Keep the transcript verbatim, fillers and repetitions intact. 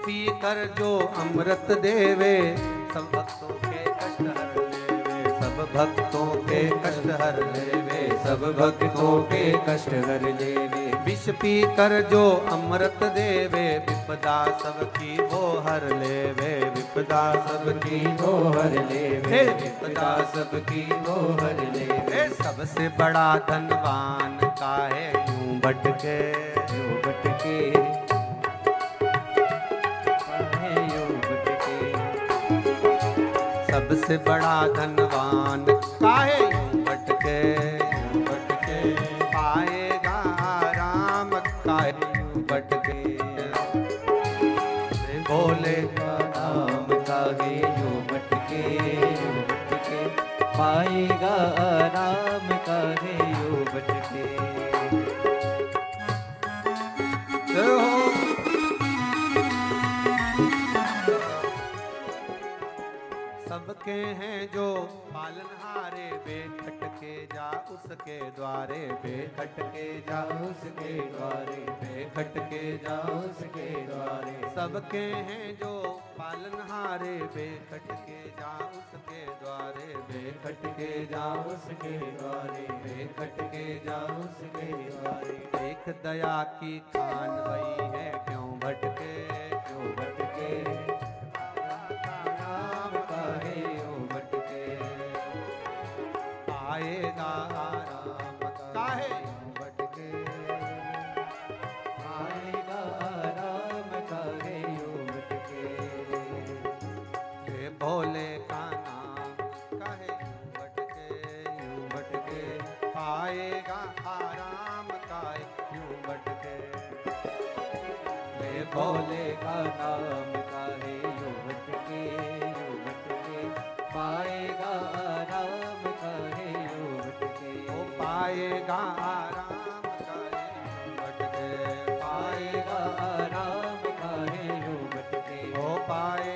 P कर जो अमृत देवे, सब भक्तों के कष्ट हर लेवे, सब भक्तों के कष्ट हर लेवे, सब भक्तों के कष्ट हर लेवे। विष पी कर जो अमृत देवे, विपदा सबकी वो हर लेवे, विपदा सबकी वो हर लेवे, विपदा सबकी वो हर लेवे। सबसे बड़ा धनवान काहे यूं भटके, यूं भटके, काहे यूं भटके। सबसे बड़ा धनवान काहे यूं भटके, यूं भटके, पाएगा आराम काहे यूं भटके। भोले का नाम काहे यूं भटके, यूं भटके, पाएगा आराम काहे यूं भटके। जय हो। सबके हैं जो पालनहारे, वे खटके जा उसके द्वारे, वे खटके जा उसके द्वारे, वे खटके जा उसके द्वारे। सबके हैं जो पालनहारे, वे खटके जा उसके द्वारे, वे खटके जा उसके द्वारे, वे खटके जा उसके द्वारे। देख दया की खान वही है क्यों भटके, क्यों भटके, नाम काहे यूं भटके। आएगा आराम काहे यूं भटके, आएगा आराम काहे यूं भटके। ये भोले का नाम काहे यूं भटके, यूं भटके, पाएगा आराम काहे यूं भटके। ये भोले का नाम काहे यूं भटके, यूं भटके, पाएगा आराम काहे यूं भटके। वो पाएगा आराम काहे यूं भटके, पाएगा आराम काहे यूं भटके। वो पाए